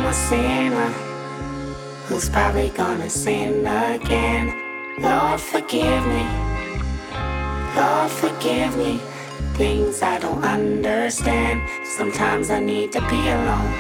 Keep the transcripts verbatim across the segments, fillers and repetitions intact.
a sinner who's probably gonna sin again. Lord, forgive me. Lord, forgive me. Things I don't understand. Sometimes I need to be alone.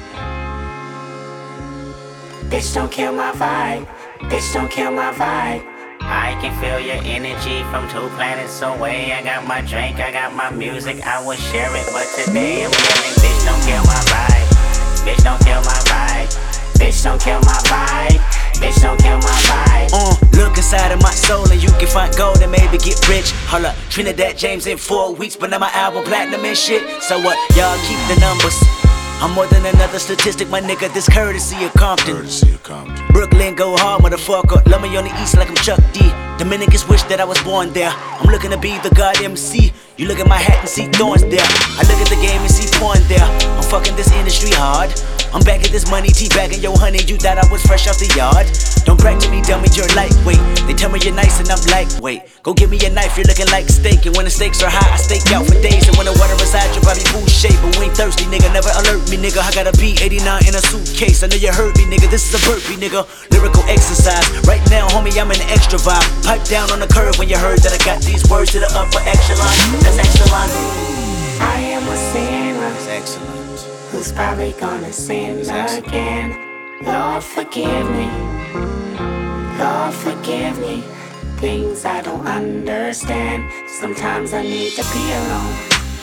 Bitch, don't kill my vibe. Bitch, don't kill my vibe. I can feel your energy from two planets away. I got my drink, I got my music, I would share it, but today I'm feeling. Bitch, don't kill my vibe. Bitch, don't kill my vibe. Bitch, don't kill my vibe. Bitch, don't kill my vibe. Uh, look inside of my soul and you can find gold and maybe get rich. Hold up, Trinidad James in four weeks, but now my album platinum and shit. So what? Y'all keep the numbers. I'm more than another statistic, my nigga. This courtesy of Compton. Courtesy of Compton. Brooklyn, go hard, motherfucker. Love me on the east like I'm Chuck D. Dominicans wish that I was born there. I'm looking to be the God M C. You look at my hat and see thorns there. I look at the game and see porn there. I'm fucking this industry hard. I'm back at this money, teabagging yo honey. You thought I was fresh off the yard. Don't brag to me, dummy, you're lightweight. They tell me you're nice and I'm lightweight. Go give me a knife, you're looking like steak. And when the stakes are high, I stake out for days. And when the water inside your body food shape, but we ain't thirsty, nigga. Never alert me, nigga. I got a B eighty-nine in a suitcase. I know you heard me, nigga. This is a burpee, nigga. Lyrical exercise. Right now, homie, I'm in the extra vibe. Pipe down on the curve when you heard that I got these words to the upper echelon. That's excellent. I am a sinner. That's excellent. Who's probably gonna sin again. Lord, forgive me. Lord, forgive me. Things I don't understand. Sometimes I need to be alone.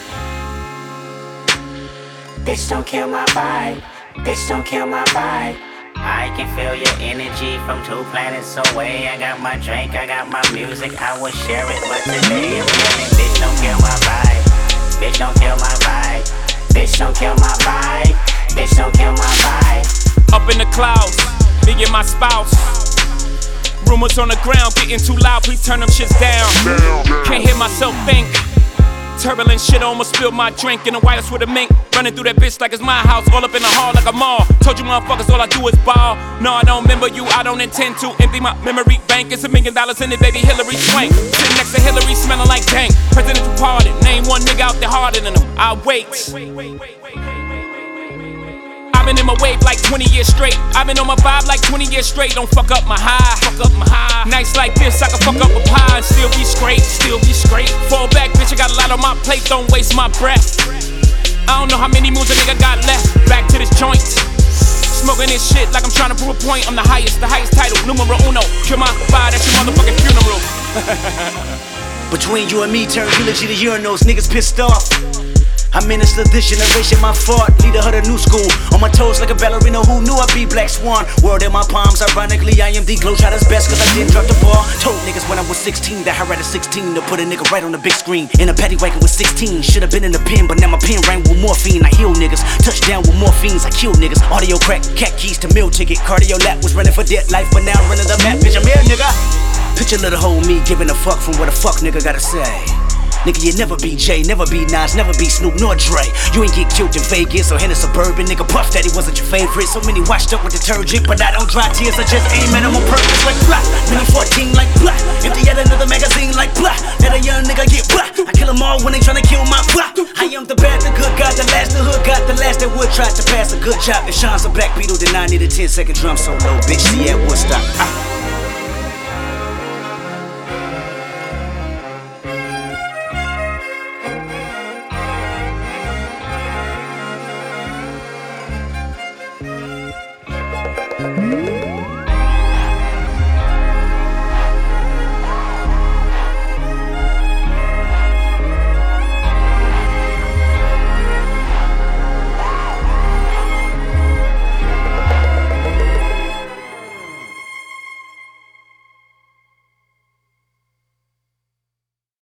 Bitch, don't kill my vibe. Bitch, don't kill my vibe. I can feel your energy from two planets away. I got my drink, I got my music, I would share it, but today I'm feeling. Bitch, don't kill my vibe. Bitch, don't kill my vibe. Bitch, don't kill my vibe. Bitch, don't kill my vibe. Up in the clouds, me and my spouse. Rumors on the ground getting too loud, please turn them shits down. Can't hear myself think. Turbulent shit, almost spilled my drink in the wireless with a mink. Running through that bitch like it's my house, all up in the hall like a mall. Told you motherfuckers all I do is ball. No, I don't remember you, I don't intend to empty my memory bank. It's a million dollars in it, baby, Hillary Swank. Sitting next to Hillary, smelling like dank. Presidential pardon, name one nigga out there harder than him. I wait. I've been in my wave like twenty years straight. I've been on my vibe like twenty years straight. Don't fuck up my high, fuck up my high. Nights like this, I can fuck up a pie and still be straight, still be straight. Fall back, bitch, I got a lot on my plate, don't waste my breath. I don't know how many moves a nigga got left. Back to this joint, smoking this shit like I'm trying to prove a point. I'm the highest, the highest title, numero uno. Kill my vibe, that's your motherfucking funeral. Between you and me, turn eulogy to urinals, niggas pissed off. I minister this generation, my fault, leader of the new school. On my toes like a ballerina, who knew I'd be Black Swan. World in my palms, ironically, I am the Globetrotter's best, cause I didn't drop the ball. Told niggas when I was sixteen that I had a sixteen to put a nigga right on the big screen. In a paddy wagon with sixteen, should've been in the pen, but now my pen rang with morphine. I heal niggas, touchdown with morphines, I kill niggas. Audio crack, cat keys to meal ticket. Cardio lap was running for dead life, but now I'm running the map, bitch, I'm here, nigga. Picture little hoe me giving a fuck from what a fuck nigga gotta say. Nigga, you never be Jay, never be Nas, never be Snoop nor Dre. You ain't get killed in Vegas or in a suburban. Nigga, Puff Daddy wasn't your favorite. So many washed up with detergent, but I don't dry tears, I just aim at them on purpose like blah. Mini fourteen like blah. Empty out another magazine like blah. Let a young nigga get blah. I kill them all when they tryna kill my blah. I am the bad, the good guy, the last, the hood got the last that would try to pass a good job. If Sean's a black Beatle, then I need a ten second drum solo, bitch. See at Woodstock. Ah.